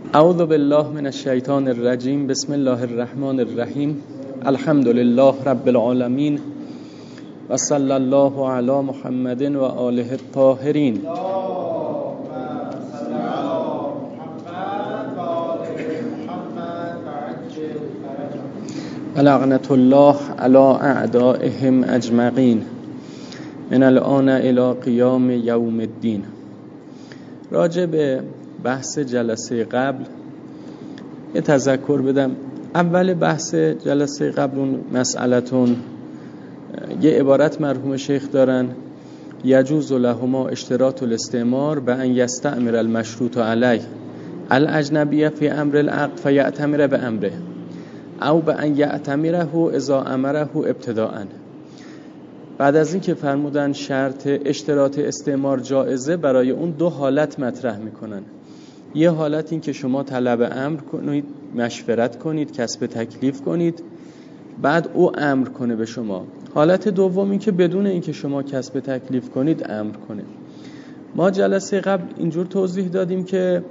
اعوذ بالله من الشیطان الرجیم. بسم الله الرحمن الرحیم. الحمد لله رب العالمین و صلی الله علی محمد و آله الطاهرین. لعنت الله علی اعدائهم اجمعین من الان الی قیام یوم الدین. راجع به بحث جلسه قبل یه تذکر بدم. اول بحث جلسه قبل اون مسئلتون یه عبارت مرحوم شیخ دارن: یجوز لهما اشتراط الاستعمار به ان یستعمر المشروط علیه الاجنبی فی امر العقد فیأتمر به امره او به ان یأتمره اذا امره ابتداء. بعد از این که فرمودن شرط اشتراط استعمار جائزه، برای اون دو حالت مطرح میکنن. یه حالت این که شما طلب امر کنید، مشورت کنید، کسب تکلیف کنید، بعد او امر کنه به شما. حالت دوم این که بدون این که شما کسب تکلیف کنید امر کنه. ما جلسه قبل اینجور توضیح دادیم که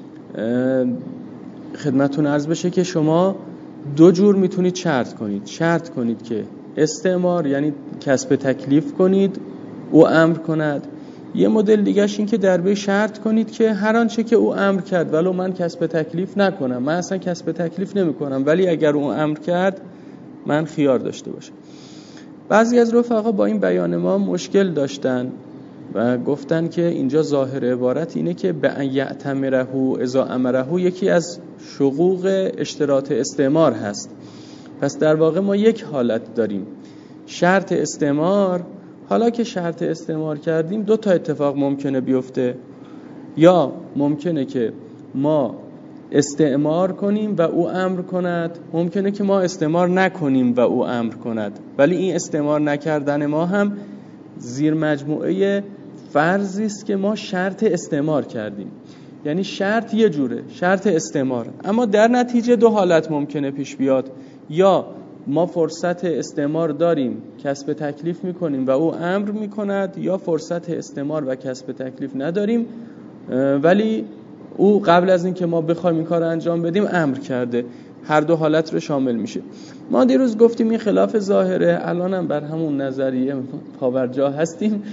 خدمتون عرض بشه که شما دو جور میتونید شرط کنید. شرط کنید که استعمار یعنی کسب تکلیف کنید، او امر کند. یه مدل دیگهش این که درباره شرط کنید که هر آنچه که او امر کرد ولو من کسب تکلیف نکنم، من اصلا کسب تکلیف نمی کنم، ولی اگر او امر کرد من خیار داشته باشم. بعضی از رفقا با این بیان ما مشکل داشتن و گفتن که اینجا ظاهر عبارت اینه که به ان یأتمره اذا امره یکی از شقوق اشتراط استعمار هست. پس در واقع ما یک حالت داریم، شرط استعمار. حالا که شرط استعمار کردیم دو تا اتفاق ممکنه بیفته. یا ممکنه که ما استعمار کنیم و او امر کند، ممکنه که ما استعمار نکنیم و او امر کند. ولی این استعمار نکردن ما هم زیر مجموعه فرضی است که ما شرط استعمار کردیم. یعنی شرط یه جوره، شرط استعمار، اما در نتیجه دو حالت ممکنه پیش بیاد. یا ما فرصت استعمار داریم، کسب تکلیف میکنیم و او امر میکند، یا فرصت استعمار و کسب تکلیف نداریم ولی او قبل از این که ما بخوایم این کار انجام بدیم امر کرده. هر دو حالت رو شامل میشه. ما دیروز گفتیم این خلاف ظاهره، الان هم بر همون نظریه پاورجا هستیم.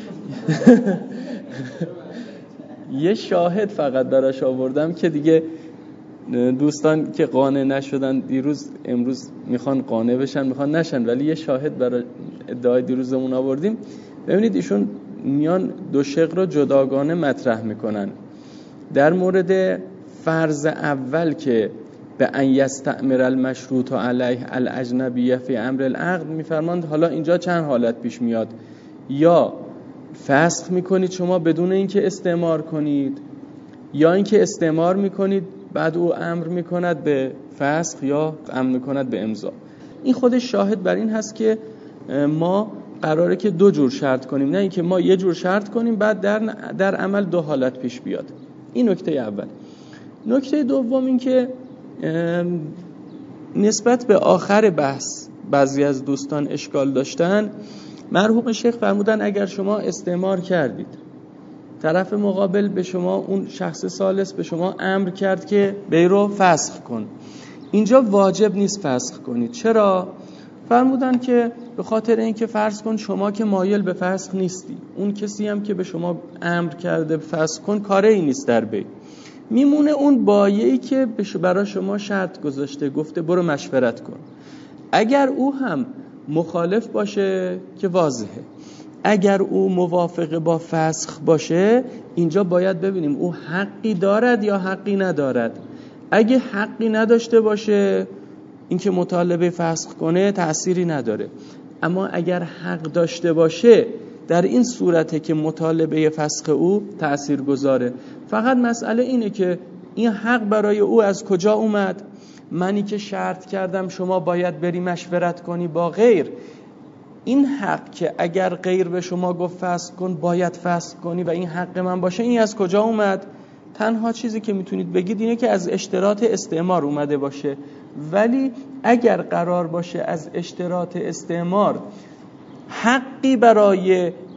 یه شاهد فقط براش آوردم که دیگه دوستان که قانع نشدن دیروز امروز میخوان قانع بشن، میخوان نشن، ولی یه شاهد برای ادعای دیروزمون آوردیم. ببینید ایشون میان دو شق رو جداگانه مطرح میکنن. در مورد فرض اول که به ان یستعمر المشروط علیه الاجنبی فی امر العقد میفرماند حالا اینجا چند حالت پیش میاد: یا فسخ میکنید شما بدون اینکه استعمار کنید، یا اینکه استعمار میکنید بعد او امر میکند به فسخ یا امر میکند به امضا. این خودش شاهد بر این هست که ما قراره که دو جور شرط کنیم، نه اینکه ما یه جور شرط کنیم بعد در عمل دو حالت پیش بیاد. این نکته اول. نکته دوم این که نسبت به آخر بحث بعضی از دوستان اشکال داشتن. مرحوم شیخ فرمودن اگر شما استعمار کردید، طرف مقابل به شما، اون شخص ثالث به شما امر کرد که بیرو فسخ کن، اینجا واجب نیست فسخ کنید. چرا؟ فرمودن که به خاطر اینکه فرض کن شما که مایل به فسخ نیستی، اون کسی هم که به شما امر کرده فسخ کن کاره ای نیست در بین، میمونه اون بایه‌ای که برای شما شرط گذاشته، گفته برو مشورت کن. اگر او هم مخالف باشه که واضحه، اگر او موافق با فسخ باشه اینجا باید ببینیم او حقی دارد یا حقی ندارد. اگه حقی نداشته باشه این که مطالبه فسخ کنه تأثیری نداره، اما اگر حق داشته باشه در این صورته که مطالبه فسخ او تأثیر گذاره. فقط مسئله اینه که این حق برای او از کجا اومد. منی که شرط کردم شما باید بری مشورت کنی با غیر، این حق که اگر غیر به شما گفت فسخ کن باید فسخ کنی و این حق من باشه، این از کجا اومد؟ تنها چیزی که میتونید بگید اینه که از اشتراط استعمار اومده باشه. ولی اگر قرار باشه از اشتراط استعمار حقی برای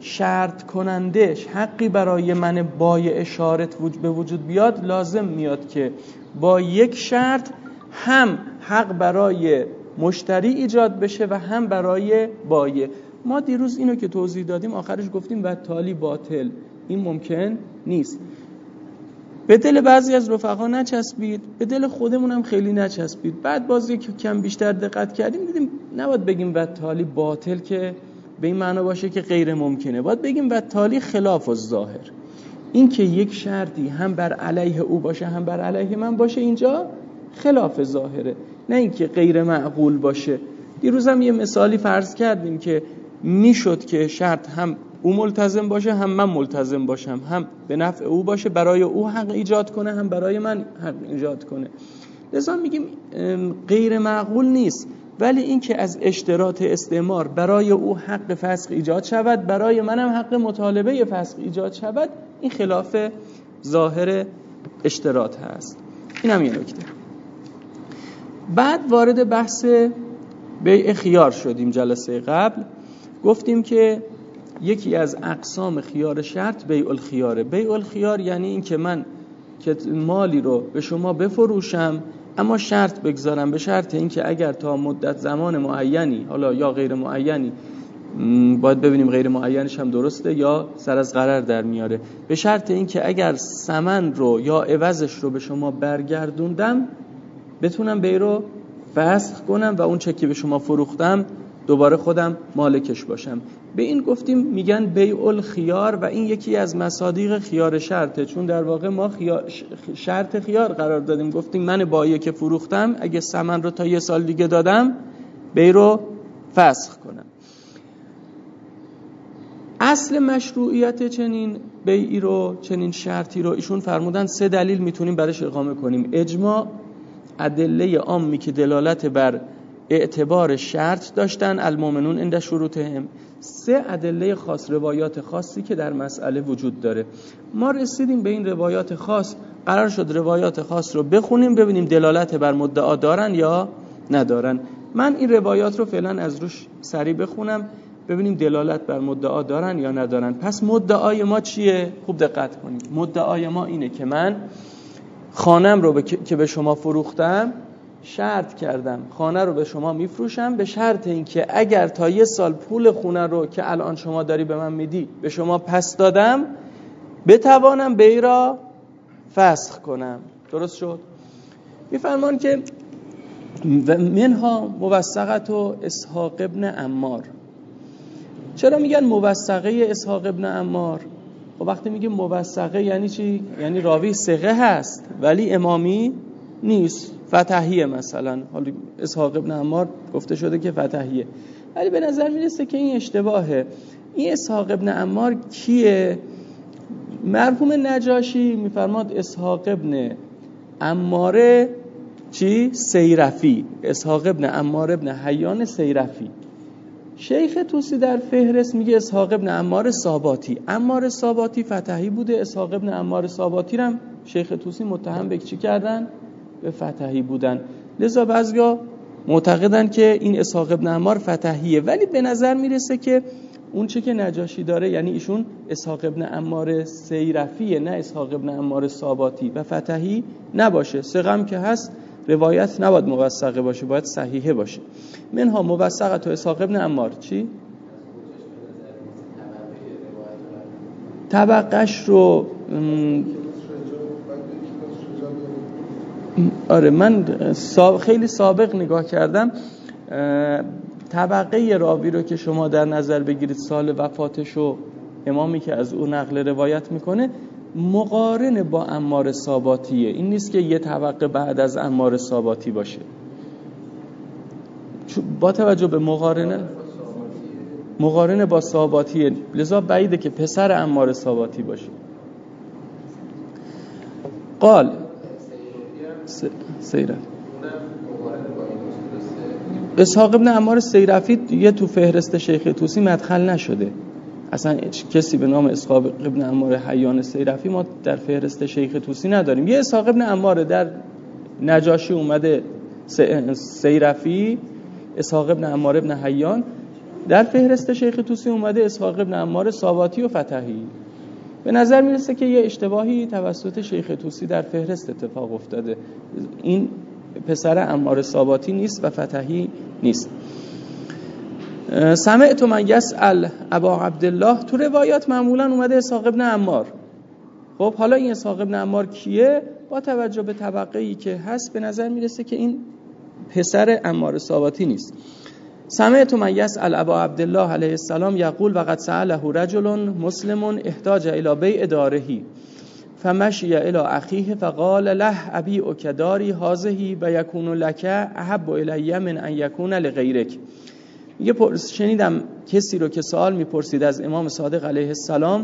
شرط کنندش حقی برای من بایع شارط به وجود بیاد، لازم میاد که با یک شرط هم حق برای مشتری ایجاد بشه و هم برای بایع. ما دیروز اینو که توضیح دادیم آخرش گفتیم و تالی باطل، این ممکن نیست. به دل بعضی از رفقا نچسبید، به دل خودمون هم خیلی نچسبید. بعد بازی که کم بیشتر دقت کردیم دیدیم نباید بگیم و تالی باطل که به این معنا باشه که غیر ممکنه، باید بگیم و تالی خلاف الظاهر. این که یک شرطی هم بر علیه او باشه هم بر علیه من باشه اینجا خلاف ظاهره، نه اینکه غیر معقول باشه. دیروز هم یه مثالی فرض کردیم که میشد که شرط هم او ملتزم باشه هم من ملتزم باشم، هم به نفع او باشه برای او حق ایجاد کنه هم برای من حق ایجاد کنه. لذا میگیم غیر معقول نیست، ولی این که از اشتراط استعمار برای او حق فسخ ایجاد شود برای منم حق مطالبه فسخ ایجاد شود، این خلاف ظاهر اشتراط هست. این هم یه نکته. بعد وارد بحث بیع خیار شدیم. جلسه قبل گفتیم که یکی از اقسام خیار شرط بیع الخیاره. بیع الخیار یعنی این که من که مالی رو به شما بفروشم اما شرط بگذارم، به شرط این که اگر تا مدت زمان معینی، حالا یا غیر معینی، باید ببینیم غیر معینش هم درسته یا سر از قرار در میاره، به شرط این که اگر ثمن رو یا عوضش رو به شما برگردوندم بتونم بیع رو فسخ کنم و اون چه که به شما فروختم دوباره خودم مالکش باشم. به این گفتیم میگن بیع الخیار و این یکی از مصادیق خیار شرطه، چون در واقع ما شرط خیار قرار دادیم. گفتیم من بایع که فروختم اگه ثمن رو تا یه سال دیگه دادم بیع رو فسخ کنم. اصل مشروعیت چنین بیعی رو، چنین شرطی رو ایشون فرمودن 3 دلیل میتونیم برش اقامه کنیم: اجماع، ادله عامی که دلالت بر اعتبار شرط داشتن، المؤمنون عند شروطهم، 3 ادله خاص، روایات خاصی که در مسئله وجود داره. ما رسیدیم به این روایات خاص، قرار شد روایات خاص رو بخونیم ببینیم دلالت بر مدعا دارن یا ندارن. من این روایات رو فعلا از روش سریع بخونم ببینیم دلالت بر مدعا دارن یا ندارن. پس مدعای ما چیه؟ خوب دقت کنید. مدعای ما اینه که من خانم رو که به شما فروختم شرط کردم خانه رو به شما میفروشم به شرط اینکه اگر تا 1 سال پول خونه رو که الان شما داری به من میدی به شما پس دادم بتوانم بیع را فسخ کنم. درست شد؟ میفرمان که منها موثقت و اسحاق ابن عمار. چرا میگن موثقه اسحاق ابن عمار؟ و وقتی میگیم موثقه یعنی چی؟ یعنی راوی ثقه هست ولی امامی نیست، فتحیه مثلا. حالا اسحاق ابن عمار گفته شده که فتحیه، ولی به نظر میرسه که این اشتباهه. این اسحاق ابن عمار کیه؟ مرحوم نجاشی میفرماد اسحاق ابن عمار چی؟ سیرفی. اسحاق ابن عمار ابن حیان سیرفی. شیخ طوسی در فهرست میگه اسحاق ابن عمار ساباتی. عمار ساباتی فتحی بوده، اسحاق ابن عمار ساباتی هم شیخ طوسی متهم به چی کردن؟ به فتحی بودن. لذا بعضیا معتقدن که این اسحاق ابن عمار فتحیه، ولی به نظر میرسه که اون چه که نجاشی داره یعنی ایشون اسحاق ابن عمار سیرفیه نه اسحاق ابن عمار ساباتی و فتحی نباشه. ثقه که هست روایت نباید موثقه باشه، باید صحیحه باشه. منها موثقه تو اسحاق ابن عمار چی؟ طبقش رو آره من خیلی سابق نگاه کردم. طبقه راوی رو که شما در نظر بگیرید سال وفاتش و امامی که از او نقل روایت میکنه مقارن با عمار ساباتیه. این نیست که یه طبقه بعد از عمار ساباتی باشه. با توجه به مقارنه با ساباتیه، لذا بعیده که پسر عمار ساباتی باشه. قال سیرفی اسحاق ابن عمار سیرفی یه تو فهرست شیخ طوسی مدخل نشده اصلا. کسی به نام اسحاق ابن عمار حیان سیرفی ما در فهرست شیخ طوسی نداریم. یه اسحاق ابن عمار در نجاشی اومده سیرفی، اسحاق ابن عمار ابن حیان. در فهرست شیخ طوسی اومده اسحاق ابن عمار ساواتی و فتحی. به نظر میرسه که یه اشتباهی توسط شیخ طوسی در فهرست اتفاق افتاده. این پسر عمار ساواتی نیست و فتحی نیست. سمعت من یسأل ابا عبدالله، تو روایات معمولا اومده اسحاق ابن عمار. خب حالا این اسحاق ابن عمار کیه؟ با توجه به طبقه‌ای که هست به نظر میرسه که این پسر عمار ساواتی نیست. سمعت من یسأل ابا عبدالله علیه السلام یقول وقد سأله رجل مسلم احتاج الى بیع داره فمشی الى اخیه فقال له ابیعک داری هذه و یکون لک احب الی من ان یکون لغیرک. میگه شنیدم کسی رو که سوال میپرسید از امام صادق علیه السلام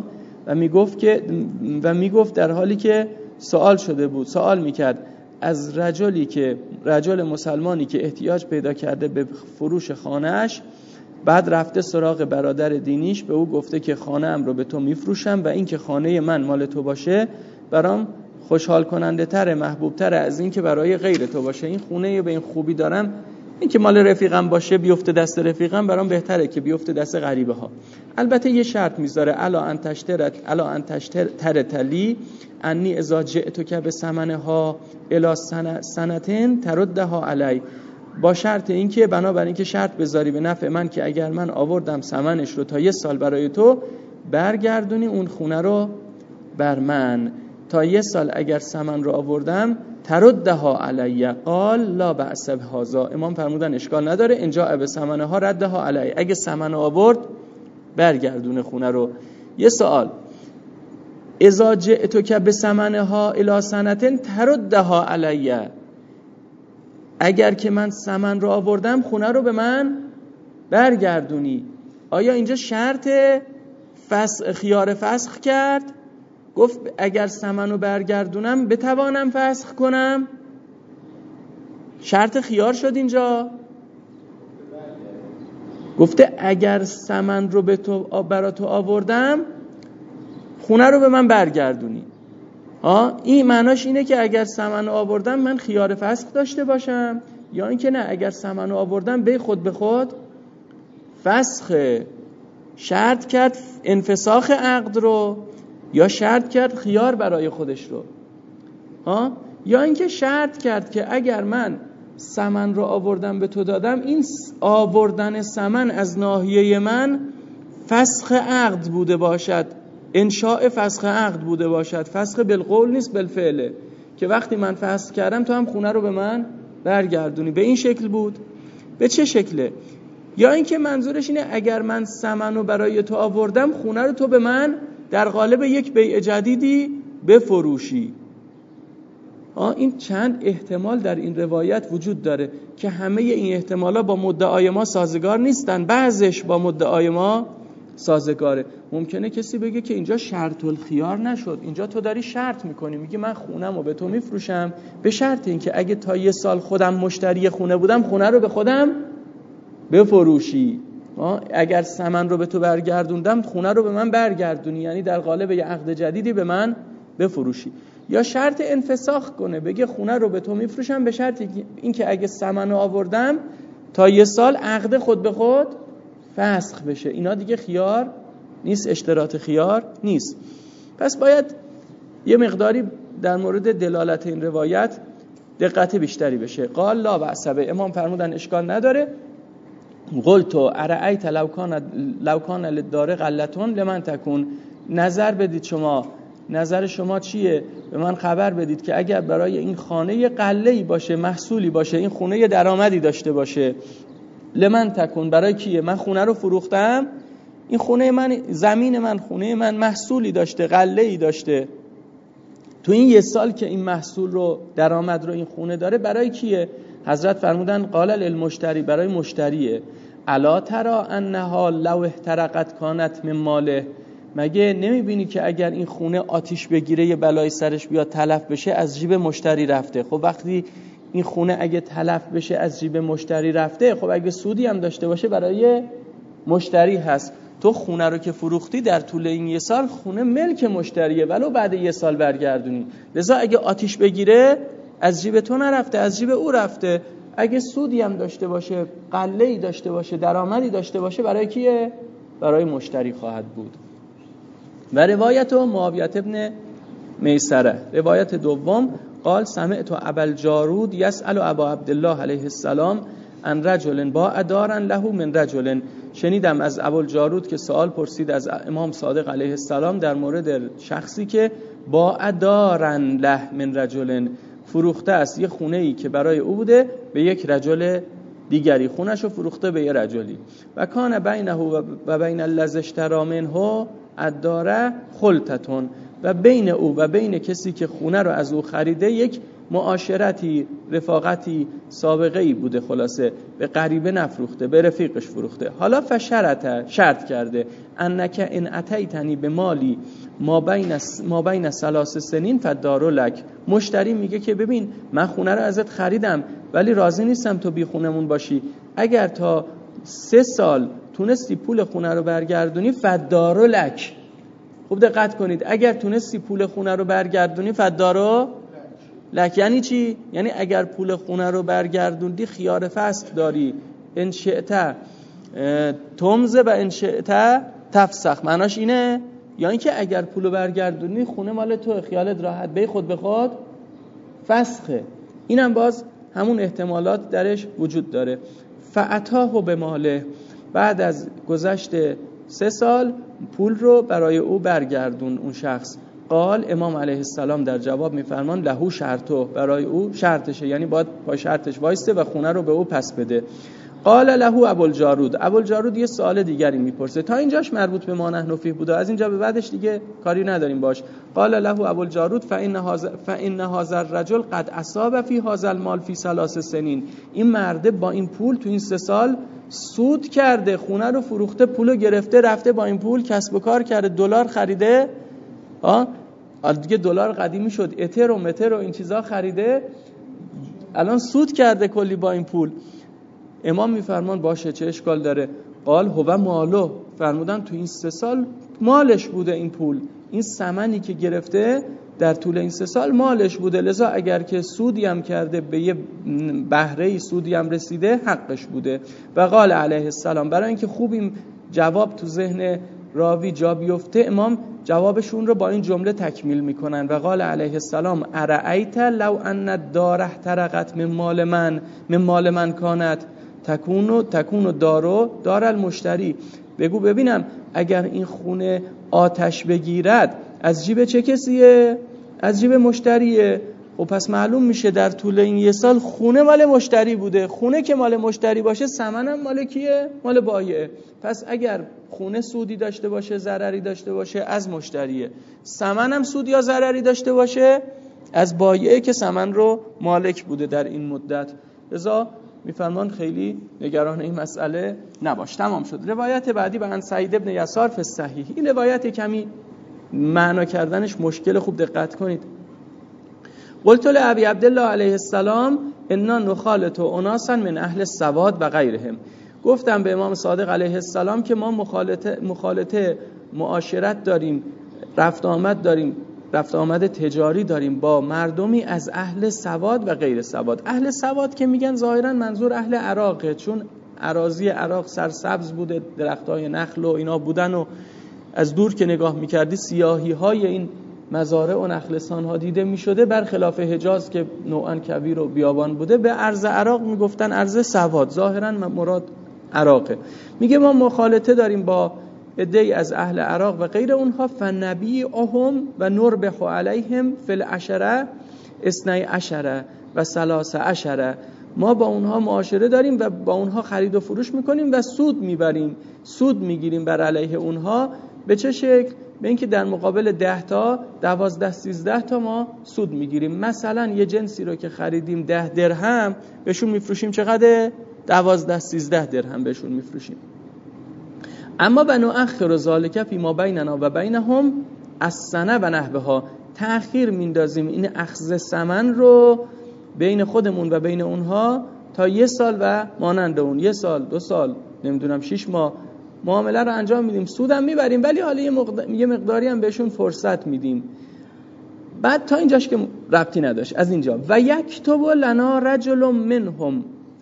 و میگفت در حالی که سوال شده بود، سوال میکرد از رجل مسلمانی که احتیاج پیدا کرده به فروش خانهش، بعد رفته سراغ برادر دینیش، به او گفته که خانه ام رو به تو میفروشم و این که خانه من مال تو باشه برام خوشحال کننده تره، محبوب تره از این که برای غیر تو باشه. این خونه به این خوبی دارم، این که مال رفیقم باشه بیفته دست رفیقم برام بهتره که بیفته دست غریبه ها. البته یه شرط میذاره الا ان تشترطلی انی اذا جئتک بثمنها الی سنتین تردها علی، با شرط این که بنابراین اینکه شرط بذاری به نفع من که اگر من آوردم ثمنش رو تا 1 سال برای تو برگردونی اون خونه رو بر من، تا 1 سال اگر ثمن رو آوردم تردها علی. قال لا بأس بهذا، امام فرمودن اشکال نداره اینجا به ثمنها ردها علی، اگه ثمن آورد برگردونه خونه رو. یه سوال، اذا جئتک بثمنها الی سنتین تردها علی، اگر که من ثمن رو آوردم خونه رو به من برگردونی، آیا اینجا شرط خیار فسخ کرد؟ گفت اگر ثمن رو برگردونم بتوانم فسخ کنم، شرط خیار شد اینجا. گفته اگر ثمن رو برا تو آوردم خونه رو به من برگردونی. این معناش اینه که اگر ثمن رو آوردم من خیار فسخ داشته باشم، یا اینکه نه اگر ثمن رو آوردم به خود فسخ. شرط کرد انفساخ عقد رو یا شرط کرد خیار برای خودش رو؟ یا اینکه شرط کرد که اگر من ثمن رو آوردم به تو دادم، این آوردن ثمن از ناحیه من فسخ عقد بوده باشد، انشاء فسخ عقد بوده باشد، فسخ بالقول نیست بالفعل، که وقتی من فسخ کردم تو هم خونه رو به من برگردونی. به این شکل بود. به چه شکله؟ یا اینکه منظورش اینه اگر من ثمن رو برای تو آوردم خونه رو تو به من در قالب یک بیع جدیدی بفروشی. این چند احتمال در این روایت وجود داره که همه این احتمالا با مدعای ما سازگار نیستن، بعضش با مدعای ما سازگاره. ممکنه کسی بگه که اینجا شرط الخیار نشد، اینجا تو داری شرط میکنی، میگی من خونم رو به تو میفروشم به شرط این که اگه تا 1 سال خودم مشتری خونه بودم خونه رو به خودم بفروشی، اگر ثمن رو به تو برگردوندم خونه رو به من برگردونی، یعنی در قالب یه عقد جدیدی به من بفروشی. یا شرط انفساخ کنه، بگه خونه رو به تو میفروشم به شرط این که اگه ثمن رو آوردم تا 1 سال عقد خود به خود فسخ بشه. اینا دیگه خیار نیست، اشتراط خیار نیست. پس باید یه مقداری در مورد دلالت این روایت دقت بیشتری بشه. قال لا بأس به، امام فرمودن اشکال نداره. قلت ارأیت لو کان للدار غلتون لمن تکون، نظر بدید شما، نظر شما چیه؟ به من خبر بدید که اگر برای این خانه قله‌ای باشه، محصولی باشه، این خونه درآمدی داشته باشه، لمن تکون برای کیه؟ من خونه رو فروختم، این خونه من، زمین من، خونه من محصولی داشته، قله‌ای داشته، تو این 1 سال که این محصول رو درآمد رو این خونه داره برای کیه؟ حضرت فرمودن قال للمشتری، برای مشتریه. الا ترى انها لو احترقت کانت من ماله، مگه نمیبینی که اگر این خونه آتیش بگیره یه بلای سرش بیاد تلف بشه از جیب مشتری رفته. خب وقتی این خونه اگه تلف بشه از جیب مشتری رفته، خب اگه سودی هم داشته باشه برای مشتری هست. تو خونه رو که فروختی در طول این 1 سال خونه ملک مشتریه، ولو بعد 1 سال برگردونی. لذا اگه آتیش بگیره از جیب تو نرفته، از جیب او رفته. اگه سودی هم داشته باشه، غله‌ای داشته باشه، درآمدی داشته باشه، برای کیه؟ برای مشتری خواهد بود. و روایت معاویه ابن میسره، روایت دوم، قال سمعت ابا الجارود یسأل ابا عبدالله علیه السلام عن رجل باع دارا له من رجل. شنیدم از ابو الجارود که سوال پرسید از امام صادق علیه السلام در مورد شخصی که باع دارا له من رجل، فروخته است یه خونه‌ای که برای او بوده به یک رجل دیگری، خونه‌شو فروخته به یه رجلی. و کان بینه و بین الذی اشتری منه الدار خلطتون، و بین او و بین کسی که خونه رو از او خریده یک معاشرتی، رفاقتی، سابقه‌ای بوده. خلاصه به غریبه نفروخته، به رفیقش فروخته. حالا شرط کرده انک ان اتیتنی به مالی ما بین 3 سنین فدار لک. مشتری میگه که ببین من خونه رو ازت خریدم ولی راضی نیستم تو بی خونمون باشی، اگر تا 3 سال تونستی پول خونه رو برگردونی فدار لک. خوب دقت کنید، اگر تونستی پول خونه رو برگردونی فدار لک یعنی چی؟ یعنی اگر پول خونه رو برگردوندی خیار فسخ داری، ان شئت تمز و ان شئت تفسخ. معناش اینه یا اینکه اگر پول رو برگردونی خونه مال تو، خیالت راحت، بی خود به خود فسخه. اینم باز همون احتمالات درش وجود داره. فعطاه به ماله، بعد از گذشت 3 سال پول رو برای او برگردون اون شخص. قال امام علیه السلام در جواب میفرمان لهو شرطو، برای او شرطشه، یعنی باید پای شرطش وایسته و خونه رو به او پس بده. قال لهو ابو الجارود، ابو الجارود یه سوال دیگری میپرسه، تا اینجاش مربوط به ما نحن فیه بوده، از اینجا به بعدش دیگه کاری نداریم باش. قال لهو ابو الجارود فان هذا الرجل قد اصاب فی هذا المال فی 3 سنین. این مرده با این پول تو این 3 سال سود کرده، خونه رو فروخته، پولو گرفته، رفته با این پول کسب و کار کرده، دلار خریده، دیگه دلار قدیمی شد، اتر و متر و این چیزا خریده، الان سود کرده کلی با این پول. امام میفرمان باشه چه اشکال داره؟ قال هو مالو، فرمودن تو این 3 سال مالش بوده این پول، این ثمنی که گرفته در طول این 3 سال مالش بوده، لذا اگر که سودی هم کرده به یه بهره‌ای سودی هم رسیده حقش بوده. و قال علیه السلام، برای اینکه خوب این جواب تو ذهن راوی جا بیفته، امام جوابشون رو با این جمله تکمیل میکنن. و قال علیه السلام ارأیت لو ان الدار احترقت من مال من کانت تکون دار المشتری. بگو ببینم اگر این خونه آتش بگیرد از جیب چه کسیه؟ از جیب مشتریه. و پس معلوم میشه در طول این 1 سال خونه مال مشتری بوده. خونه که مال مشتری باشه ثمنم مال کیه؟ مال بایعه. پس اگر خونه سودی داشته باشه، ضرری داشته باشه، از مشتریه. ثمنم سود یا ضرری داشته باشه، از بایعه که ثمن رو مالک بوده در این مدت. لذا میفرمان خیلی نگران این مسئله نباش. تمام شد. روایت بعدی به عن سعید ابن یسار فی الصحیح. این روایت کمی معنا کردنش مشکل، خوب دقت کنید. قلت لابی عبدالله علیه السلام انا نخالط اناسا من اهل السواد و غیرهم. گفتم به امام صادق علیه السلام که ما مخالطه معاشرت داریم، رفت آمد تجاری داریم با مردمی از اهل سواد و غیر سواد. اهل سواد که میگن ظاهرا منظور اهل عراقه، چون اراضی عراق سرسبز بوده، درختای نخل و اینا بودن و از دور که نگاه میکردی سیاهی های این مزارع و نخلستان ها دیده میشده، برخلاف حجاز که نوعا کویر و بیابان بوده. به ارض عراق میگفتن ارض سواد، ظاهرا مراد عراقه. میگه ما مخالطه داریم با عده‌ای از اهل عراق و غیر اونها، فنبیعهم و نربح علیهم فی العشره 12 و 13. ما با اونها معاشره داریم و با اونها خرید و فروش میکنیم و سود میبریم، سود میگیریم بر علیه اونها. به چه شکل؟ به اینکه در مقابل 10 تا 12 13 تا ما سود میگیریم. مثلا یه جنسی رو که خریدیم 10 درهم بهشون میفروشیم چقدر؟ 12 13 درهم بهشون میفروشیم. اما بنؤخر ذالک فی ما بیننا و بینهم السنه و نحوها، تأخیر میندازیم این اخذ ثمن رو بین خودمون و بین اونها تا 1 سال و مانند اون، 1 سال 2 سال نمیدونم 6 ماه معامله رو انجام میدیم، سودم میبریم، ولی حالا یه مقداری هم بهشون فرصت میدیم. بعد تا اینجاش که ربطی نداشت، از اینجا و یکتب لنا رجل منهم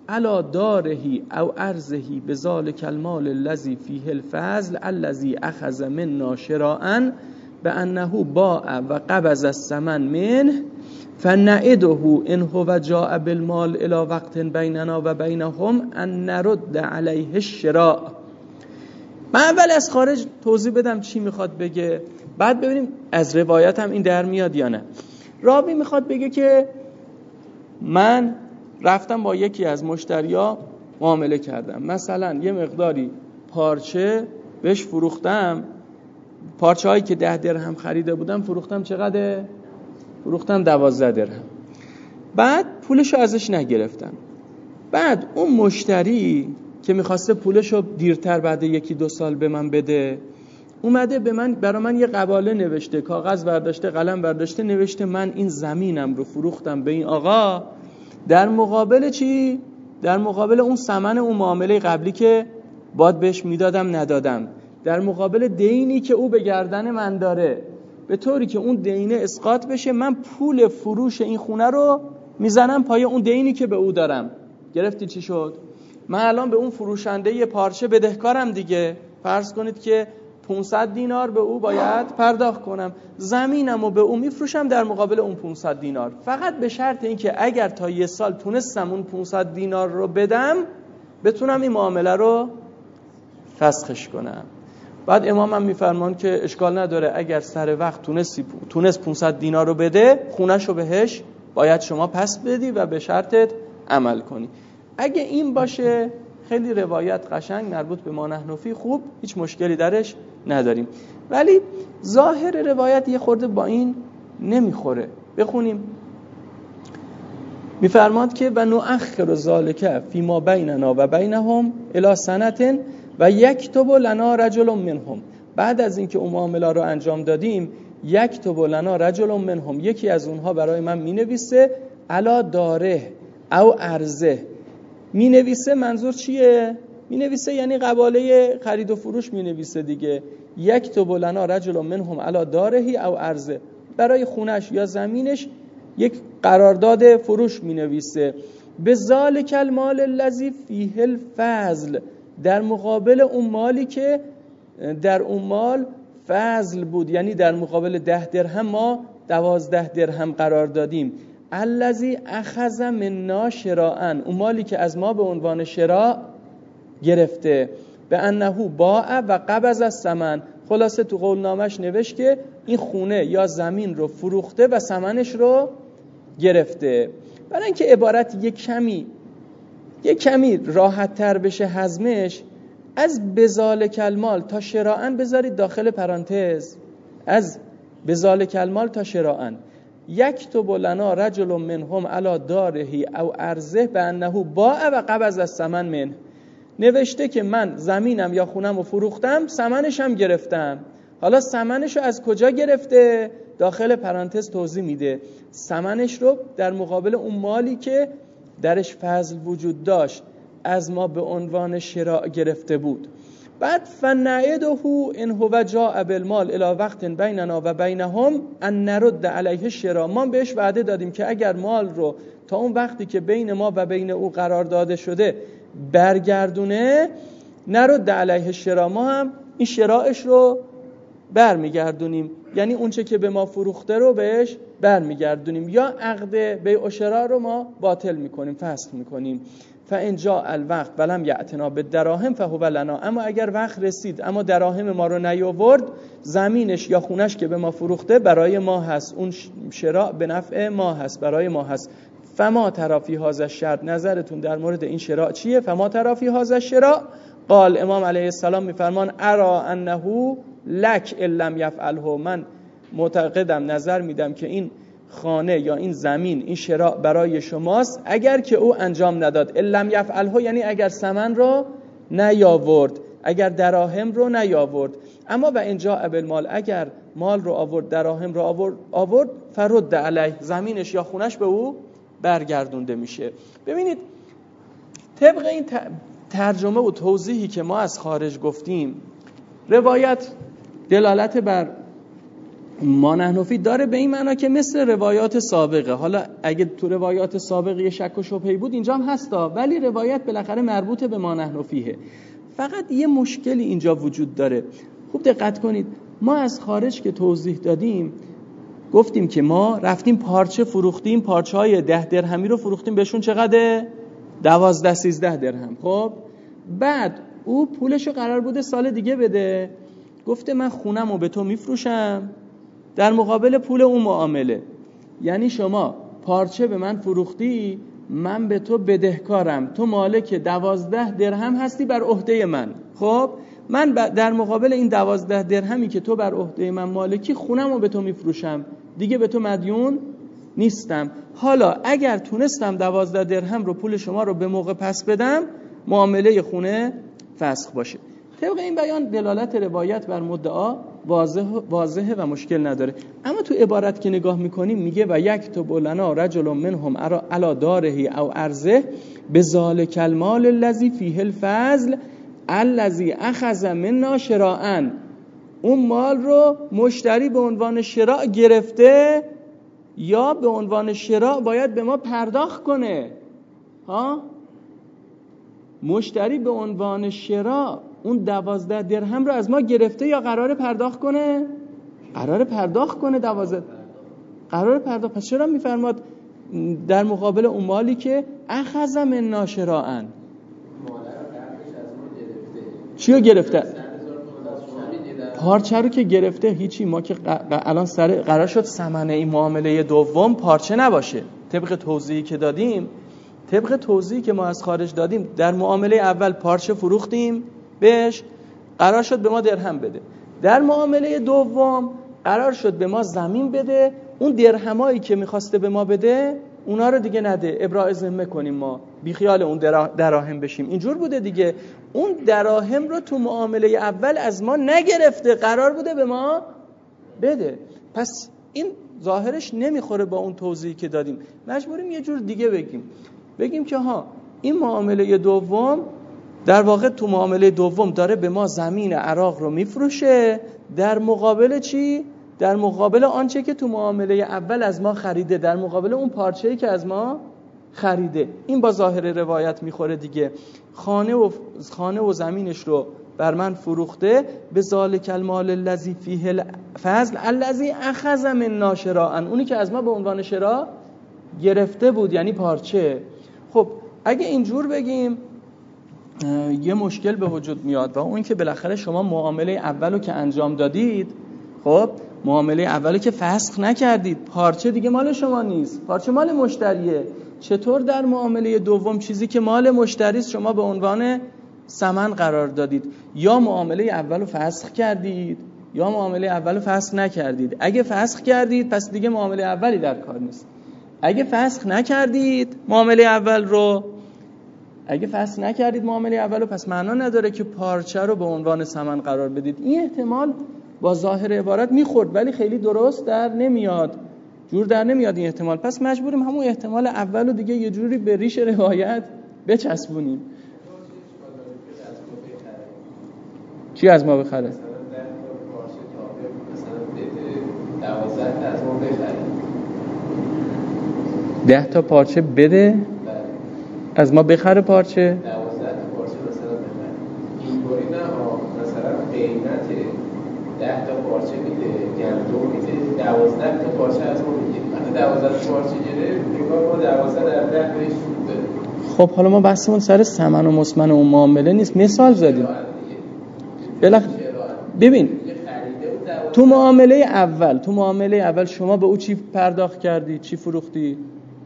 علی دارهی او ارزهی بذالک المال الذی فیه الفضل الذی اخذ منا شراء بانه باع و قبض الثمن منه فنعده ان هو جاء بالمال الى وقت بیننا و بینهم ان نرد علیه الشراء. من اول از خارج توضیح بدم چی میخواد بگه، بعد ببینیم از روایت هم این در میاد یا نه. راوی میخواد بگه که من رفتم با یکی از مشتریا معامله کردم، مثلا یه مقداری پارچه بهش فروختم، پارچه هایی که 10 درهم خریده بودم فروختم چقدر؟ فروختم 12 درهم. بعد پولشو ازش نگرفتم. بعد اون مشتری که میخواسته پولشو دیرتر بعد 1-2 سال به من بده، اومده برای من یه قباله نوشته، کاغذ برداشته، قلم برداشته، نوشته من این زمینم رو فروختم به این آقا در مقابل چی؟ در مقابل اون ثمن اون معامله قبلی که باید بهش میدادم ندادم، در مقابل دینی که او به گردن من داره، به طوری که اون دینه اسقاط بشه، من پول فروش این خونه رو میزنم پای اون دینی که به او دارم. گرفتی چی شد؟ من الان به اون فروشنده یه پارچه بدهکارم دیگه. فرض کنید که 500 دینار به او باید پرداخت کنم، زمینم رو به او میفروشم در مقابل اون 500 دینار، فقط به شرط این که اگر تا 1 سال تونستم اون 500 دینار رو بدم بتونم این معامله رو فسخش کنم. بعد امامم میفرمان که اشکال نداره، اگر سر وقت تونست 500 دینار رو بده، خونش رو بهش باید شما پس بدی و به شرطت عمل کنی. اگه این باشه خیلی روایت قشنگ مربوط به ما نحن فی خوب، هیچ مشکلی درش نداریم. ولی ظاهر روایت یه خورده با این نمیخوره. بخونیم. میفرماد که و نؤخر ذالک فی ما بیننا و بینهم الی سنة و یکتب لنا رجل منهم. بعد از اینکه اون معامله رو انجام دادیم، یکتب لنا رجل منهم، یکی از اونها برای من مینویسه علی داره او ارزه. مینویسه منظور چیه؟ مینویسه یعنی قباله خرید و فروش مینویسه دیگه. یکتب لنا رجل منهم علی دارهی او ارزه، برای خونش یا زمینش یک قرارداد فروش مینویسه. به ذالک المال الذی فیه الفضل، در مقابل اون مالی که در اون مال فضل بود، یعنی در مقابل 10 درهم ما 12 درهم قرار دادیم. الذی اخذ منا شراء، اون مالی که از ما به عنوان شراء گرفته. به انه باع و قبض الثمن، خلاصه تو قولنامش نوشت که این خونه یا زمین رو فروخته و ثمنش رو گرفته. برای اینکه عبارت یک کمی راحت تر بشه هضمش، از بذالک المال تا شراء بذارید داخل پرانتز، از بذالک المال تا شراء. یکتب لنا رجل منهم علی دارهی او ارزه بانه باع و قبض الثمن منه، نوشته که من زمینم یا خونم رو فروختم، ثمنش هم گرفتم. حالا ثمنش رو از کجا گرفته؟ داخل پرانتز توضیح میده. ثمنش رو در مقابل اون مالی که درش فضل وجود داشت از ما به عنوان شراء گرفته بود. بعد فنعده ان هو جاء بالمال الى وقت بیننا و بینهم ان نرد علیه الشراء، ما بهش وعده دادیم که اگر مال رو تا اون وقتی که بین ما و بین او قرار داده شده برگردونه، نرد علیه الشراء، ما هم این شراءش رو برمیگردونیم، یعنی اونچه که به ما فروخته رو بهش برمیگردونیم، یا عقد بیع و شراء رو ما باطل میکنیم، فسخ میکنیم. فان جاء الوقت ولم یأتنا بالدراهم فهو لنا، اما اگر وقت رسید اما دراهم ما رو نیاورد، زمینش یا خونش که به ما فروخته برای ما هست، اون شراء به نفع ما هست، برای ما هست. فما تری فی هذا الشرط، نظرتون در مورد این شراء چیه؟ فما تری فی هذا الشراء قال، امام علیه السلام میفرمان ارا انه لک ان لم یفعله، من معتقدم، نظر میدم که این خانه یا این زمین، این شراء برای شماست اگر که او انجام نداد. ان لم یفعله یعنی اگر ثمن رو نیاورد، اگر دراهم رو نیاورد. اما و ان جاء بالمال، اگر مال رو آورد، دراهم رو آورد فرد علیه، زمینش یا خونش به او برگردونده میشه. ببینید طبق این ترجمه و توضیحی که ما از خارج گفتیم، روایت دلالت بر مانحنفی داره به این معنا که مثل روایات سابقه. حالا اگه تو روایات سابقه یه شک و شبهه‌ای بود اینجا هم هستا، ولی روایت بالاخره مربوط به مانحنفیه. فقط یه مشکلی اینجا وجود داره. خوب دقت کنید، ما از خارج که توضیح دادیم گفتیم که ما رفتیم پارچه فروختیم، پارچه‌های 10 درهمی رو فروختیم، بهشون چقدره؟ 12-13 درهم. خب بعد او پولشو قرار بوده سال دیگه بده، گفته من خونمو به تو میفروشم در مقابل پول اون معامله. یعنی شما پارچه به من فروختی، من به تو بدهکارم، تو مالک 12 درهم هستی بر عهده من. خب من در مقابل این 12 درهمی که تو بر عهده من مالکی، خونمو به تو میفروشم، دیگه به تو مدیون نیستم. حالا اگر تونستم 12 درهم رو پول شما رو به موقع پس بدم، معامله خونه فسخ باشه. طبق این بیان دلالت روایت بر مدعا واضحه و مشکل نداره. اما تو عبارت که نگاه میکنیم میگه و یکتب لنا رجل منهم علی داره او ارضه بذالک المال الذی فیه الفضل الذی اخذ منا شراء. اون مال رو مشتری به عنوان شراء گرفته یا به عنوان شراء باید به ما پرداخت کنه. مشتری به عنوان شراء اون 12 درهم رو از ما گرفته یا قراره پرداخت کنه؟ قراره پرداخت کنه. 12 قراره پرداخت. پس چرا میفرماد در مقابل اون مالی که اخذ منا شراء؟ چیو گرفته؟ پارچه رو که گرفته هیچی. ما که الان قرار شد ثمن این معامله دوم پارچه نباشه. طبق توضیحی که دادیم، طبق توضیحی که ما از خارج دادیم، در معامله اول پارچه فروختیم بهش، قرار شد به ما درهم بده. در معامله دوم قرار شد به ما زمین بده، اون درهمایی که میخواسته به ما بده اونا رو دیگه نده، ابراء ذمه کنیم، ما بیخیال اون دراهم بشیم. اینجور بوده دیگه. اون دراهم رو تو معامله اول از ما نگرفته، قرار بوده به ما بده. پس این ظاهرش نمیخوره با اون توضیحی که دادیم. مجبوریم یه جور دیگه بگیم که این معامله دوم در واقع تو معامله دوم داره به ما زمین عراق رو میفروشه، در مقابل چی؟ در مقابل آنچه که تو معامله اول از ما خریده، در مقابل اون پارچه‌ای که از ما خریده. این با ظاهر روایت میخوره دیگه. خانه و زمینش رو بر من فروخته، به ذالک المال الذی فیه الفضل الذی اخذ منا شراء، اونی که از ما به عنوان شراء گرفته بود، یعنی پارچه. خب اگه اینجور بگیم یه مشکل به وجود میاد، و اون که بالاخره شما معامله اولو که انجام دادید، خب معامله اولو که فسخ نکردید، پارچه دیگه مال شما نیست، پارچه مال مشتریه. چطور در معامله دوم چیزی که مال مشتری است شما به عنوان ثمن قرار دادید؟ یا معامله اولو فسخ کردید یا معامله اولو فسخ نکردید. اگه فسخ کردید پس دیگه معامله اولی در کار نیست. اگه فسخ نکردید معامله اولو پس معنا نداره که پارچه رو به عنوان ثمن قرار بدید. این احتمال با ظاهر عبارت میخورد ولی خیلی درست در نمیاد، جور در نمیاد این احتمال. پس مجبوریم همون احتمال اولو دیگه یه جوری به ریش روایت بچسبونیم. چی از ما بخره؟ 10 تا پارچه بده از ما بخره پارچه؟ 12 تا پارچه مثلا بخره. اینطوری نه مثلا قیمت 10 تا پارچه میده، گندم میده، 12 تا پارچه از ما میگیره. وقتی 12 تا پارچه گرفت میگه ما 12 در 10 بهش سود داریم. خب حالا ما بحثمون سر ثمن و مسمن اون معامله نیست، مثال زدیم. ببین تو معامله اول شما به او چی پرداخت کردی؟ چی فروختی؟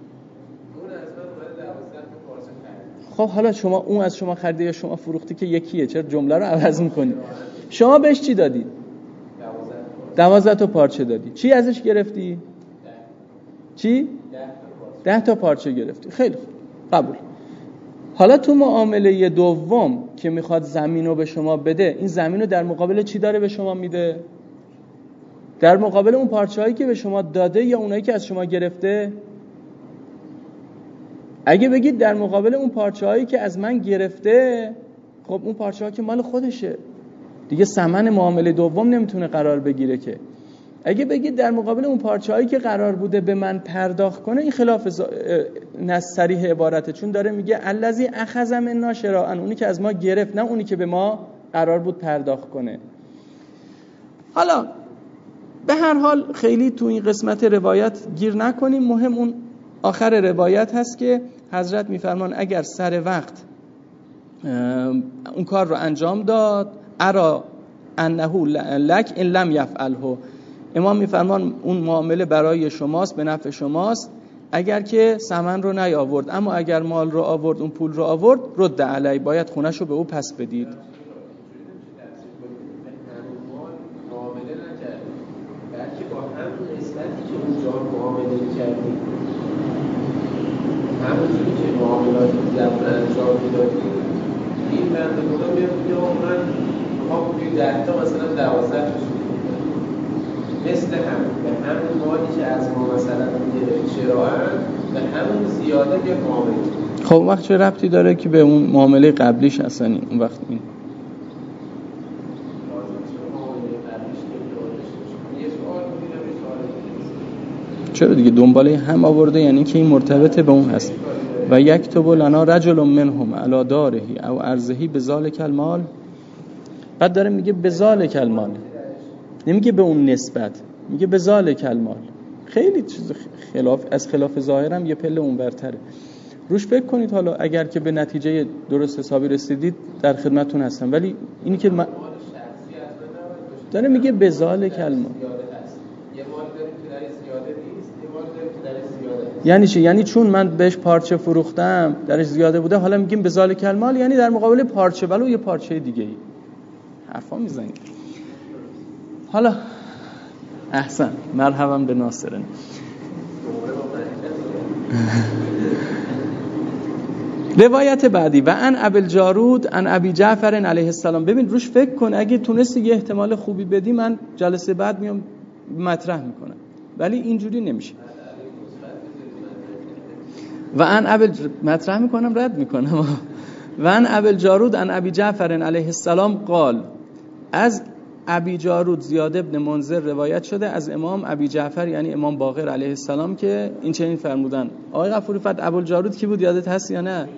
خب حالا اون از شما خریده یا شما فروختی که یکیه، چرا جمله رو عوض می‌کنی؟ شما بهش چی دادی؟ 12 تا پارچه دادی. چی ازش گرفتی؟ چی؟ 10 تا پارچه گرفتی. خیلی خوب، قبول. حالا تو معامله دوم که میخواد زمین رو به شما بده، این زمین رو در مقابل چی داره به شما میده؟ در مقابل اون پارچه هایی که به شما داده یا اونایی که از شما گرفته؟ اگه بگید در مقابل اون پارچه هایی که از من گرفته، خب اون پارچه ها که مال خودشه دیگه، ثمن معامله دوم نمیتونه قرار بگیره که. اگه بگید در مقابل اون پارچه‌هایی که قرار بوده به من پرداخت کنه، این خلاف صریح عبارته، چون داره میگه الذی اخذ منا شراء، اونی که از ما گرفت، نه اونی که به ما قرار بود پرداخت کنه. حالا به هر حال خیلی تو این قسمت روایت گیر نکنیم، مهم اون آخر روایت هست که حضرت میفرمان اگر سر وقت اون کار رو انجام داد، ارا انه لک ان لم یفعله، امام میفرمان اون معامله برای شماست، به نفع شماست اگر که ثمن رو نیاورد، اما اگر مال رو آورد، اون پول رو آورد، رد علی، باید خونش رو به او پس بدید. همونجوری که معاملاتی زبان انجام میدادیم، این بنده خدا میاد میگه من ما توی 10 تا مثلا 12 تا مثل هم به همون مالی که از ما مثلا شراءن به همون زیاده بیا معامله. خب وقت چه ربطی داره که به اون معامله قبلیش اصلا اون وقت این چرا دیگه دنباله هم آورده، یعنی که این مرتبط به اون هست. و یکتب لنا رجل منهم علی داره او ارضه بذالک المال، بعد داره میگه بذالک المال، نمیگه به اون نسبت، میگه بذالک المال. خیلی چیز خلاف ظاهرم یه پله اون برتره، روش فکر کنید. حالا اگر که به نتیجه درست حسابی رسیدید در خدمتتون هستم، ولی اینی که داره میگه بذالک المال یعنی چی؟ یعنی چون من بهش پارچه فروختم درش زیاده بوده، حالا میگیم بذالک المال، یعنی در مقابل پارچه ولو یه پارچه دیگه ای حرفا میزنید. حالا احسن، مرحبا به ناصرن. روایت بعدی و ان ابوالجارود ان ابی جعفر علیه السلام. ببین روش فکر کن، اگه تونستی یه احتمال خوبی بدی من جلسه بعد میام مطرح میکنم، ولی اینجوری نمیشه. و ان مطرح میکنم رد میکنم. و ان ابوالجارود ان ابی جعفر علیه السلام قال، از ابی جارود زیاد ابن منذر روایت شده از امام ابی جعفر یعنی امام باقر علیه السلام که این چنین فرمودن. آقای غفوری فت ابوالجارود کی بود یادت هست یا نه؟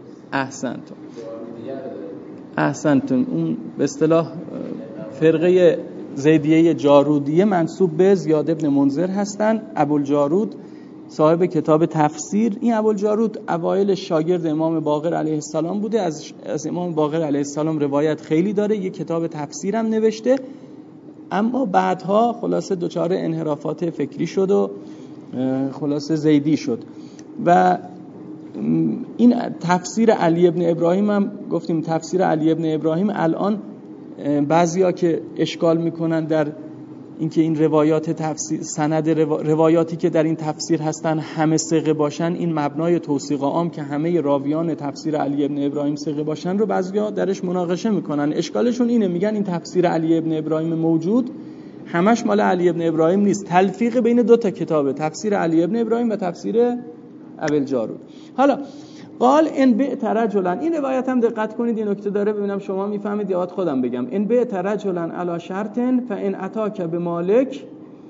احسنتون اون به اصطلاح فرقه زیدیه جارودیه منسوب به زیاد ابن منذر هستن. ابوالجارود صاحب کتاب تفسیر، این ابوالجارود اوایل شاگرد امام باقر علیه السلام بوده، از امام باقر علیه السلام روایت خیلی داره، یک کتاب تفسیر هم نوشته، اما بعدها خلاصه دچار انحرافات فکری شد و خلاصه زیدی شد. و این تفسیر علی ابن ابراهیم هم گفتیم، تفسیر علی ابن ابراهیم الان بعضیا که اشکال میکنن در اینکه این روایات تفسیر، سند روایاتی که در این تفسیر هستن همه ثقه باشن، این مبنای توثیق عام که همه راویان تفسیر علی ابن ابراهیم ثقه باشن رو بعضیا درش مناقشه میکنن. اشکالشون اینه، میگن این تفسیر علی ابن ابراهیم موجود همش مال علی ابن ابراهیم نیست، تلفیق بین دو تا کتابه، تفسیر علی ابن ابراهیم و تفسیر ابوالجارود. حالا قال ان بعت رجلا، این روایت هم دقت کنید این نکته داره، ببینم شما میفهمید یا خودم بگم. ان بعت رجلا علی شرط فان اتاک بمالک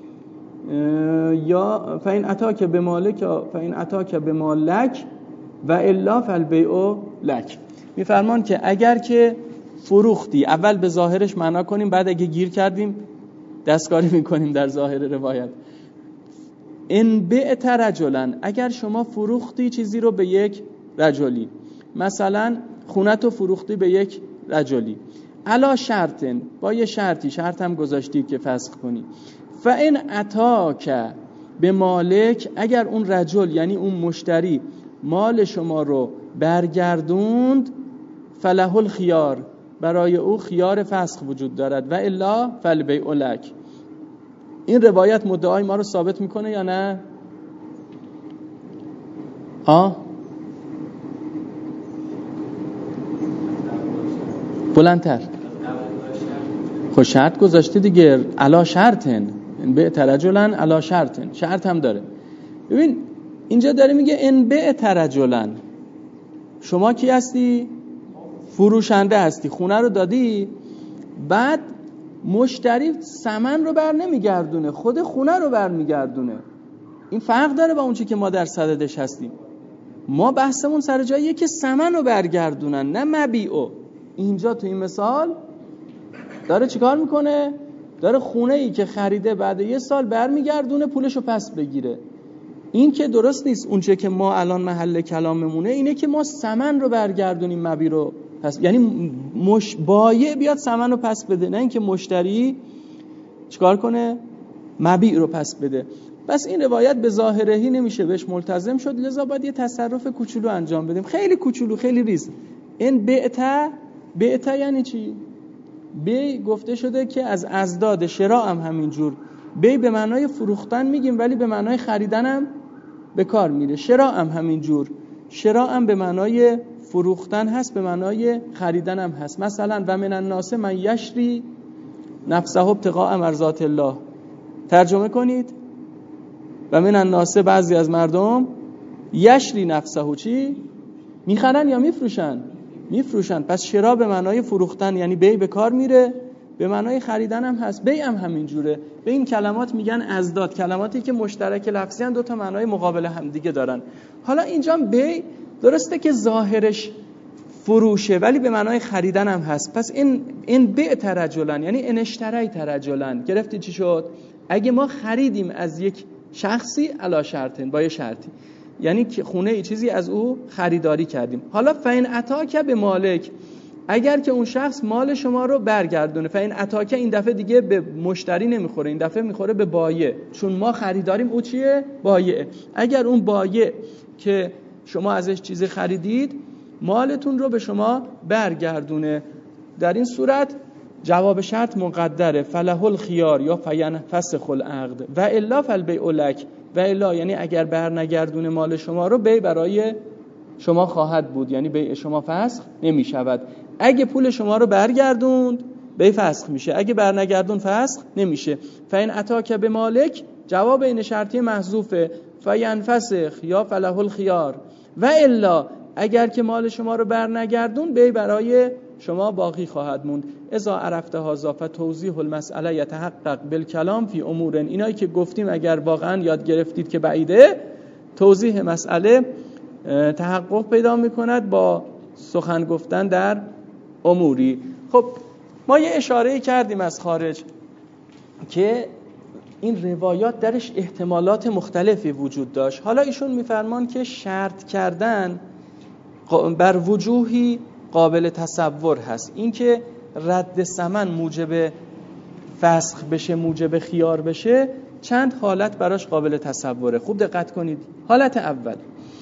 یا فان اتاک بمالک فان اتاک بمالک و الا فالبیع لک. میفرمان که اگر که فروختی، اول به ظاهرش معنا کنیم، بعد اگه گیر کردیم دستکاری میکنیم در ظاهر روایت. ان بعت رجلا، اگر شما فروختی چیزی رو به یک رجلی، مثلا خونتو فروختی به یک رجلی، علا شرطن، با یه شرطی، شرط هم گذاشتی که فسخ کنی، فان اتاک به مالک، اگر اون رجل یعنی اون مشتری مال شما رو برگردوند، فله الخيار، برای او خیار فسخ وجود دارد، و الا فالبیع لک. این روایت مدعای ما رو ثابت میکنه یا نه؟ بلندتر. خب شرط گذاشته دیگه، علا شرطن، بعت رجلا علا شرطن، شرط هم داره. ببین اینجا داره میگه ان بعت رجلا، شما کی هستی؟ فروشنده هستی، خونه رو دادی، بعد مشتری ثمن رو بر نمیگردونه، خود خونه رو بر میگردونه. این فرق داره با اون چی که ما در صددش هستیم. ما بحثمون سر جاییه که ثمن رو برگردونن، نه مبیعو. اینجا تو این مثال داره چیکار میکنه؟ داره خونه ای که خریده بعد 1 سال برمیگردونه پولش رو پس بگیره. این که درست نیست. اون چه که ما الان محل کلاممونه اینه که ما ثمن رو برگردونیم، مبیع رو پس، یعنی بایع بیاد ثمن رو پس بده، نه اینکه مشتری چیکار کنه؟ مبیع رو پس بده. پس این روایت به ظاهرهی نمیشه بهش ملتزم شد، لذا باید یه تصرف کوچولو انجام بدیم، خیلی کوچولو، خیلی ریز. این بعتا یعنی چی؟ بی گفته شده که از ازداد، شراء هم همینجور. بی به معنای فروختن میگیم ولی به معنای خریدن هم به کار میره. شراء هم همینجور، شراء هم به معنای فروختن هست، به معنای خریدن هم هست. مثلا و من الناس من یشری نفسه ابتغاء مرضات الله. ترجمه کنید. و من الناس، بعضی از مردم، یشری نفسه، چی؟ میخرن یا میفروشن؟ میفروشن. پس شراء به معنای فروختن یعنی بی به کار میره، به معنای خریدن هم هست. بی هم همینجوره. به این کلمات میگن ازداد، کلماتی که مشترک لفظی هستند، 2 تا معنای مقابل هم دیگه دارن. حالا اینجا بی درسته که ظاهرش فروشه ولی به معنای خریدن هم هست. پس این بیع ترجلن، یعنی ان اشتریت رجلن. گرفتی چی شد؟ اگه ما خریدیم از یک شخصی علی شرطن، با یه شرطی، یعنی که خونه ای چیزی از او خریداری کردیم. حالا فین اتاک به مالک، اگر که اون شخص مال شما رو برگردونه. فین اتاک این دفعه دیگه به مشتری نمیخوره، این دفعه میخوره به بایع، چون ما خریداریم، او چیه؟ بایع. اگر اون بایع که شما ازش چیزی خریدید مالتون رو به شما برگردونه، در این صورت جواب شرط مقدره، فله الخیار یا فینفسخ العقد و الا فالبیع لک. و الا یعنی اگر برنگردونه مال شما رو، بیع برای شما خواهد بود، یعنی بیع شما فسخ نمی شود. اگه پول شما رو برگردوند بیع فسخ میشه، اگه برنگردون فسخ نمیشه. فین اتاک به مالک جواب این شرطی محذوفه، فینفسخ یا فله الخیار. و الا اگر که مال شما رو برنگردون بیع برای شما باقی خواهد موند. اذا عرفت هذا فتوضیح المسئله یتحقق بالکلام فی امور. اینایی که گفتیم اگر واقعا یاد گرفتید که بعیده، توضیح مسئله تحقق پیدا میکند با سخن گفتن در اموری. خب ما یه اشاره کردیم از خارج که این روایات درش احتمالات مختلفی وجود داشت. حالا ایشون میفرمان که شرط کردن بر وجوهی قابل تصور هست. این که رد ثمن موجب فسخ بشه، موجب خیار بشه، چند حالت براش قابل تصوره. خوب دقت کنید. حالت اول،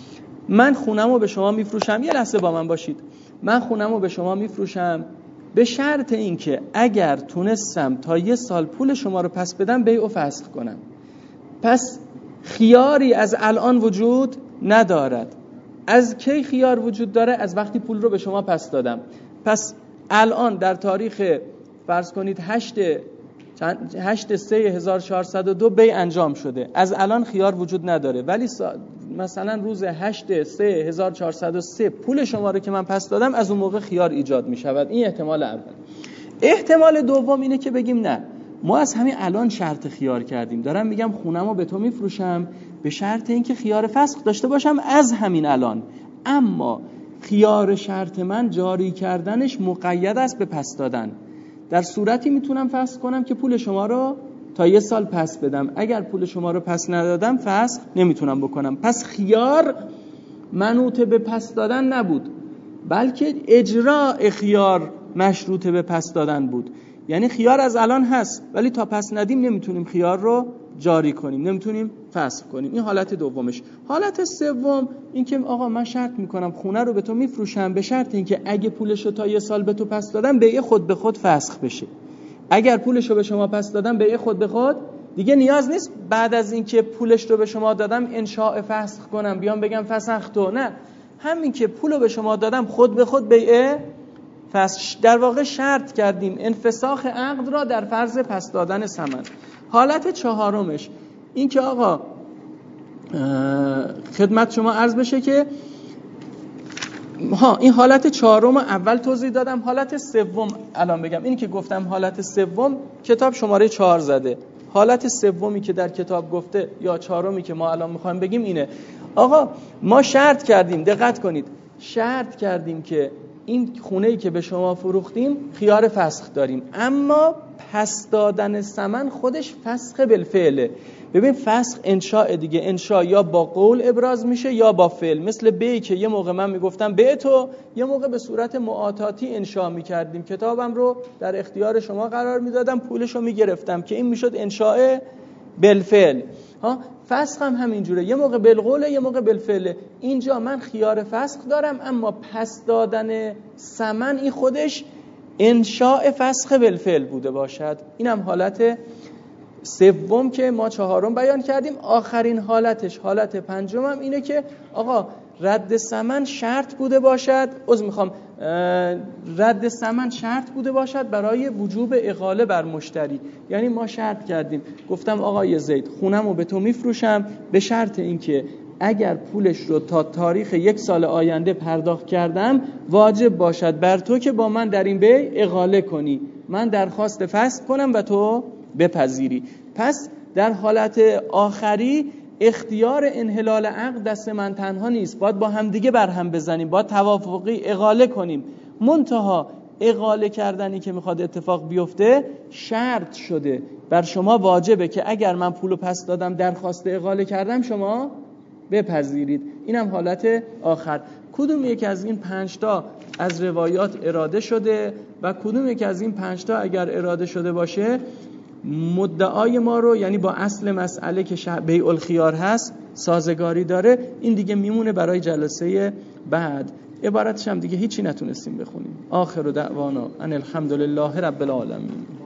من خونمو به شما میفروشم، یه لحظه با من باشید. من خونمو به شما میفروشم به شرط این که اگر تونستم تا 1 سال پول شما رو پس بدم بیعو فسخ کنم. پس خیاری از الان وجود ندارد. از کی خیار وجود داره؟ از وقتی پول رو به شما پس دادم. پس الان در تاریخ فرض کنید 8/3/1402 بیع انجام شده، از الان خیار وجود نداره، ولی مثلا روز 8/3/1403 پول شما رو که من پس دادم، از اون موقع خیار ایجاد می شود. این احتمال اول. احتمال دوم اینه که بگیم نه، ما از همین الان شرط خیار کردیم، دارم میگم خونمو به تو میفروشم به شرط اینکه خیار فسخ داشته باشم از همین الان، اما خیار شرط من جاری کردنش مقید است به پس دادن. در صورتی میتونم فسخ کنم که پول شما رو تا 1 سال پس بدم، اگر پول شما رو پس ندادم فسخ نمیتونم بکنم. پس خیار منوط به پس دادن نبود، بلکه اجراء خیار مشروط به پس دادن بود. یعنی خیار از الان هست ولی تا پس ندیم نمیتونیم خیار رو جاری کنیم، نمیتونیم فسخ کنیم. این حالت دومش. حالت سوم این که آقا من شرط میکنم خونه رو به تو میفروشم به شرط اینکه اگه پولش رو تا 1 سال به تو پس دادم بیع خود به خود فسخ بشه. اگر پولش رو به شما پس دادم بیع خود به خود دیگه نیاز نیست بعد از اینکه پولش رو به شما دادم انشاء فسخ کنم، بیام بگم فسختو. نه، همین که پول رو به شما دادم خود به خود بیع فسخ. در واقع شرط کردیم انفساخ عقد را در فرض پس دادن ثمن. حالت چهارمش این که آقا خدمت شما عرض بشه که این حالت چهارم اول توضیح دادم. حالت سوم الان بگم. اینی که گفتم حالت سوم کتاب شماره 4 زده. حالت سومی که در کتاب گفته یا چهارمی که ما الان میخوایم بگیم اینه. آقا ما شرط کردیم، دقت کنید، شرط کردیم که این خونه‌ای که به شما فروختیم خیار فسخ داریم، اما پس دادن ثمن خودش فسخ بالفعله. ببین فسخ انشاء دیگه، انشاء یا با قول ابراز میشه یا با فعل. مثل بی که یه موقع من میگفتم به تو، یه موقع به صورت معاطاتی انشاء میکردیم، کتابم رو در اختیار شما قرار میدادم، پولش رو میگرفتم، که این میشد انشاء بالفعل. فسخ هم همینجوره، یه موقع بالقول یه موقع بالفعل. اینجا من خیار فسخ دارم، اما پس دادن ثمن این خودش انشاء فسخ بالفعل بوده باشد. اینم حالت سوم که ما چهارم بیان کردیم. آخرین حالتش، حالت پنجم هم اینه که آقا رد ثمن شرط بوده باشد، رد ثمن شرط بوده باشد برای وجوب اقاله بر مشتری. یعنی ما شرط کردیم، گفتم آقای زید خونمو به تو میفروشم به شرط اینکه اگر پولش رو تا تاریخ 1 سال آینده پرداخت کردم واجب باشد بر تو که با من در این بیع اقاله کنی، من درخواست فسخ کنم و تو بپذیری. پس در حالت آخری اختیار انحلال عقد دست من تنها نیست، باید با هم دیگه بر هم بزنیم، باید توافقی اقاله کنیم. منتها اقاله کردنی که میخواد اتفاق بیفته شرط شده، بر شما واجبه که اگر من پولو پس دادم درخواست اقاله کردم شما بپذیرید. اینم حالت آخر. کدوم یک از این 5 تا از روایات اراده شده و کدوم یک از این 5 تا اگر اراده شده باشه مدعای ما رو، یعنی با اصل مسئله که بیع الخیار هست سازگاری داره، این دیگه میمونه برای جلسه بعد. عبارتش هم دیگه هیچی نتونستیم بخونیم. آخر دعوانا ان الحمدلله رب العالمین.